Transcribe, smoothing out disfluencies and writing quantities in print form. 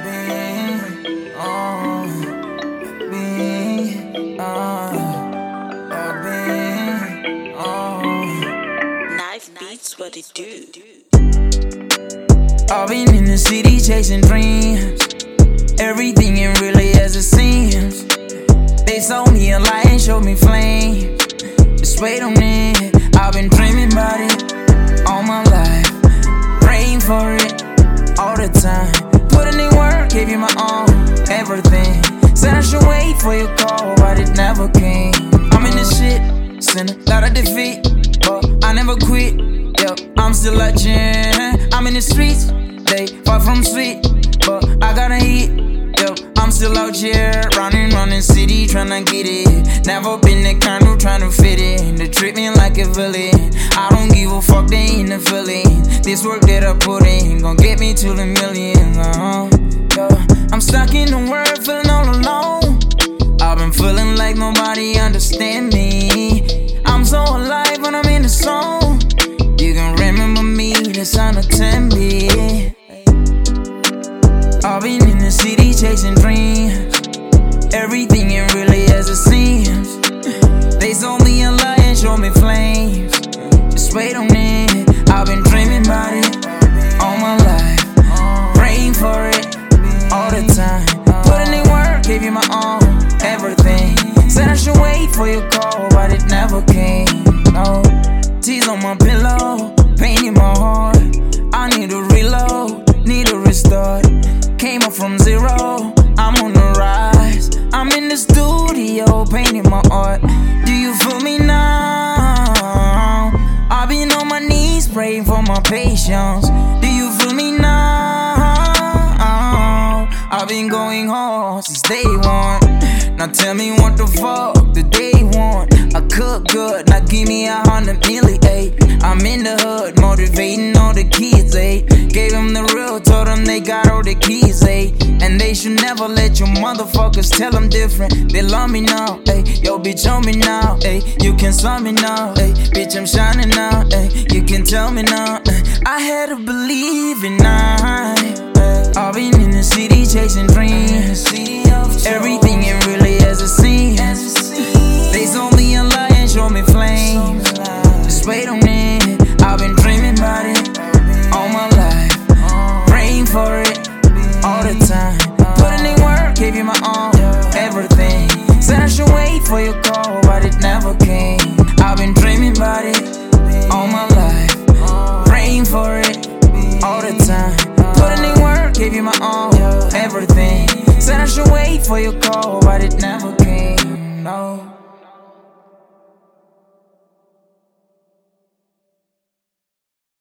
Knife beats what it do. I've been in the city chasing dreams. Everything ain't really as it seems. They sold me a lie and showed me flame. Just wait on it. I've been dreaming about it all my life, praying for it all the time. Putting in work, gave you my all, everything. Said I should wait for your call, but it never came. I'm in this shit, sinner, lot of defeat, but I never quit. Yo, I'm still a gym. I'm in the streets, they far from sweet, but I gotta eat. Yo, I'm still out here, running city, tryna get it. Never been the kind who tryna fit in. They treat me like a villain. I don't give a fuck, they ain't a feeling. This work that I put in, gon' get me to the millions. Yo, I'm stuck in the world, feeling all alone. I've been feeling like nobody understand me. I'm so alive when I'm in the zone. You can remember me, that's unattended. I've been in the city chasing dreams. Everything ain't really as it seems. They sold me a lie and showed me flames. Just wait on it. I've been dreaming about it all my life, praying for it all the time. Putting in work, gave you my all, everything. Said I should wait for your call, but it never came. No, tears on my pillow, pain in my heart. I need to reload, need to restart. Came up from zero, I'm on the rise. I'm in the studio, painting my art. Do you feel me now? I've been on my knees, praying for my patience. Do you feel me now? I've been going hard since day one. Now tell me what the fuck do they want? I cook good, now give me 100 million. I'm in the hood, motivating all the kids, Gave them the real, told them they got all the keys, And they should never let your motherfuckers tell them different. They love me now, yo bitch on me now, You can saw me now, bitch I'm shining now, You can tell me now, I had to believe in I've been in the city chasing dreams. Everything ain't really as it seems. They sold me a lie and showed me flames. Just wait on it. I've been dreaming about it all my life, praying for it all the time. Putting in work, gave you my all, everything. Said I should wait for your call, but it never came. I've been dreaming about it all my life, praying for it all the time. Putting in work, gave you my all, everything. Said I should wait for your call, but it never came.